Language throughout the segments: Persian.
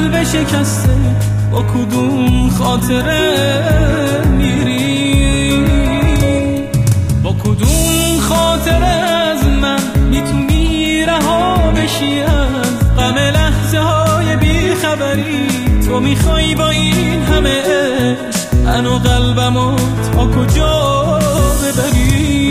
قلب شکسته با کدوم خاطره میری؟ با کدوم خاطره از من میتونی رها بشی از غم لحظه های بیخبری؟ تو میخوای با این همه عشق منو قلبمو تا کجا ببری؟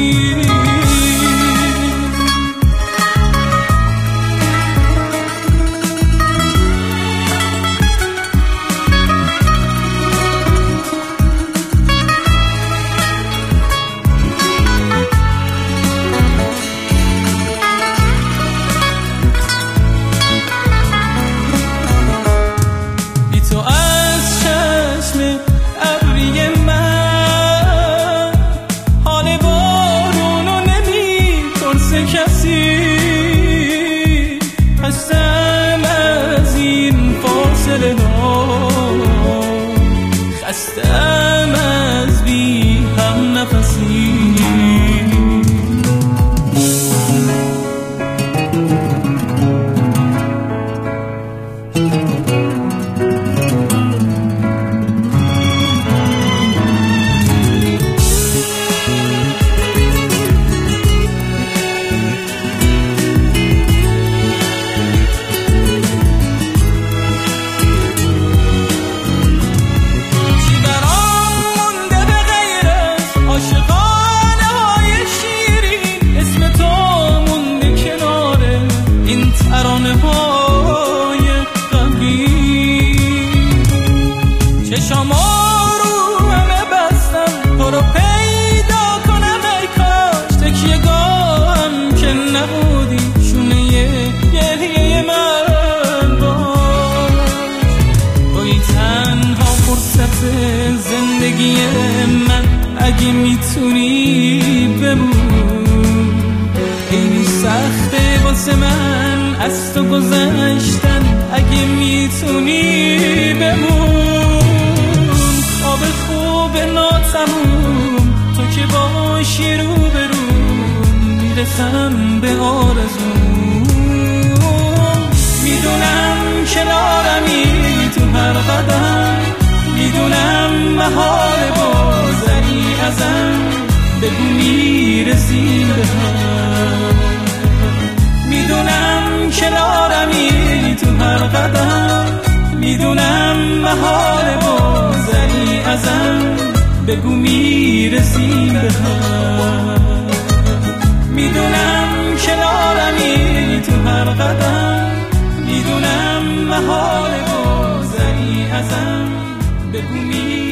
خستم از این فاصله ها، خستم از بی هم نفسی. ترانه های غمگین چشما رو همه بستم تو رو پیدا کنم، ای کاش تکیه گاهم که نبودی شونه گریه من باش. توی تنها فرصت زندگی من، اگه میتونی بمون. خیلی سخته واسه من از تو گذشتن، اگه میتونی بمون. خواب خوب ناتموم تو که باشی رو برون، میرسم به آرزوم. میدونم کنارمی تو هر قدم، میدونم محال بازنی ازم، بگو میرسیم به هم. میدونم کنارمی تو هر قدم، میدونم محال بازنی ازم، بگو میرسیم به هم. میدونم کنارمی تو هر قدم، میدونم محال بازنی ازم، بگو میرسیم